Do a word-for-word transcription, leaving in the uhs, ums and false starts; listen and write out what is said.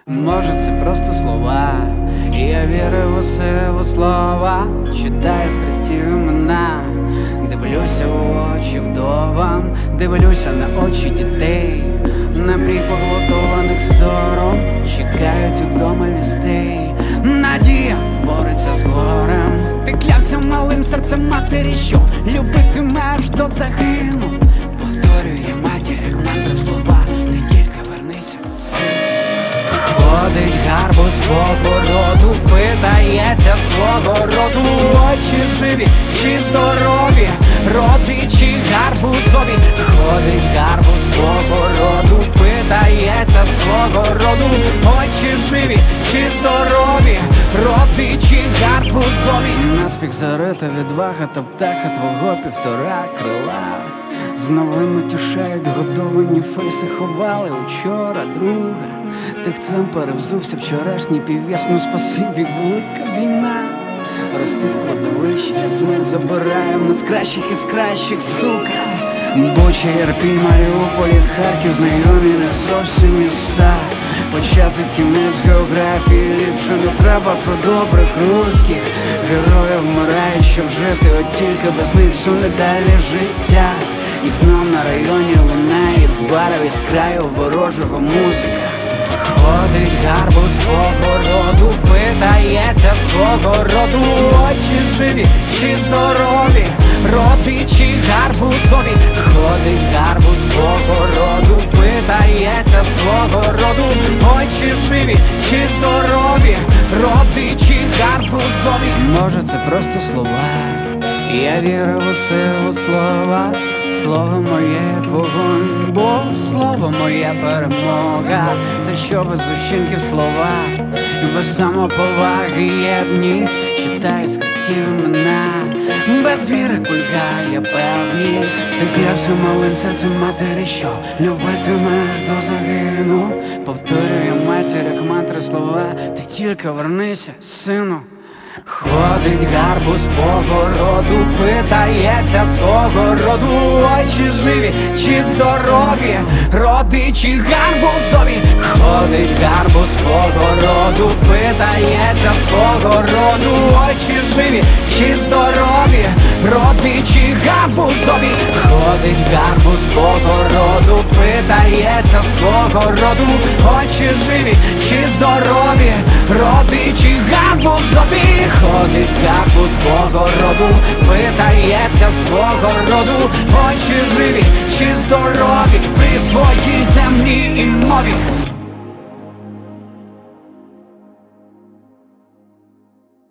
Може, це просто слова, і я вірю у силу слова. Читаю з хрестів імена, дивлюся у очі вдовам, дивлюся на очі дітей, на мрій поглотованих сором, чекають удома вістей. Надія бореться з горем. Ти клявся малим серцем матері, що любитиме аж до загину. Повторює матір, як мантри слова, ти тільки вернися, син. Ходить гарбуз по городу, питається свого роду. Очі живі чи здорові, родичі гарбузові. Ходить гарбуз по городу, питається свого роду. Очі живі чи здорові, родичі гарбузові. Наспіх зарита відвага та втаха твого півтора крила. З новими тішають годовані фейси, ховали учора друга. Тихцем перевзувся вчорашній пів'яс, ну спасибі, велика війна. Ростуть кладовища, смерть забирає в нас кращих із кращих, сука. Буча, Ірпінь, Маріуполь, Харків, знайомі не зовсім міста. Почати кінець географії, ліпше не треба про добрих русських. Герої вмирають, щоб жити, от тільки без них суне далі життя. І знов на районі лунає з барів, із краю ворожого музика. Ходить гарбуз по городу, питається свого роду. Очі живі чи здорові, родичі гарбузові. Ходить гарбуз по городу, питається свого роду. Очі живі чи здорові, родичі гарбузові. Може, це просто слова, я вірю у силу слова. Слово моє, як вогонь, бо слово моя перемога. Та що без учинків слова, і без самоповаги єдність. Читаю з хрестів імена, без віри кульгає певність. Ти клявся малим серцем матері, що любитимеш до загину. Повторює матір, як мантри слова, ти тільки вернися, сину. Ходить гарбуз по городу, питається свого роду. Очі живі чи здорові, родичі гарбузові. Ходить гарбуз по городу, питається свого роду. Очі живі чи здорові, родичі гарбузові. Ходить гарбуз по городу, питається свого роду. Очі живі чи здорові, родичі гарбузові. Ходить гарбуз по городу, питається свого роду. Очі живі чи здорові, при своїй землі і мові.